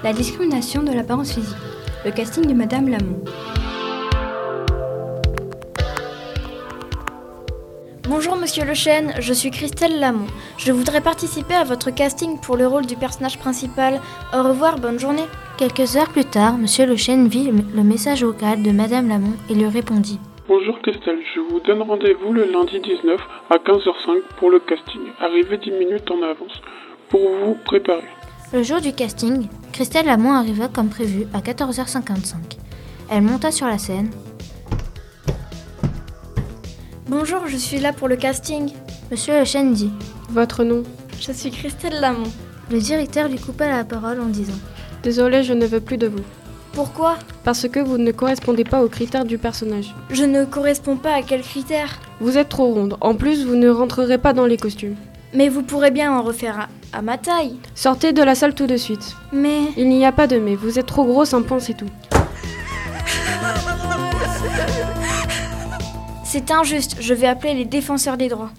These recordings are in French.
La discrimination de l'apparence physique. Le casting de Madame Lamont. Bonjour Monsieur Lechêne, je suis Christelle Lamont. Je voudrais participer à votre casting pour le rôle du personnage principal. Au revoir, bonne journée. Quelques heures plus tard, Monsieur Lechêne vit le message vocal de Madame Lamont et lui répondit. Bonjour Christelle, je vous donne rendez-vous le lundi 19 à 15h05 pour le casting. Arrivez 10 minutes en avance pour vous préparer. Le jour du casting, Christelle Lamont arriva comme prévu à 14h55. Elle monta sur la scène. Bonjour, je suis là pour le casting. Monsieur Lechêne dit. Votre nom ? Je suis Christelle Lamont. Le directeur lui coupa la parole en disant. Désolé, je ne veux plus de vous. Pourquoi ? Parce que vous ne correspondez pas aux critères du personnage. Je ne corresponds pas à quels critères ? Vous êtes trop ronde. En plus, vous ne rentrerez pas dans les costumes. Mais vous pourrez bien en refaire à ma taille. Sortez de la salle tout de suite. Mais... Il n'y a pas de mais. Vous êtes trop grosse, un point, c'est tout. C'est injuste. Je vais appeler les défenseurs des droits.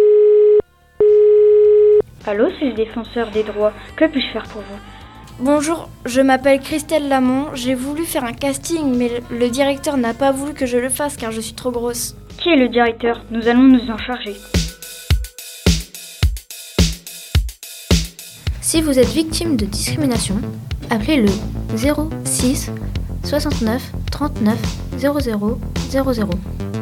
Allô, c'est le défenseur des droits. Que puis-je faire pour vous ? Bonjour, je m'appelle Christelle Lamont. J'ai voulu faire un casting, mais le directeur n'a pas voulu que je le fasse car je suis trop grosse. Qui est le directeur ? Nous allons nous en charger. Si vous êtes victime de discrimination, appelez le 06 69 39 00 00.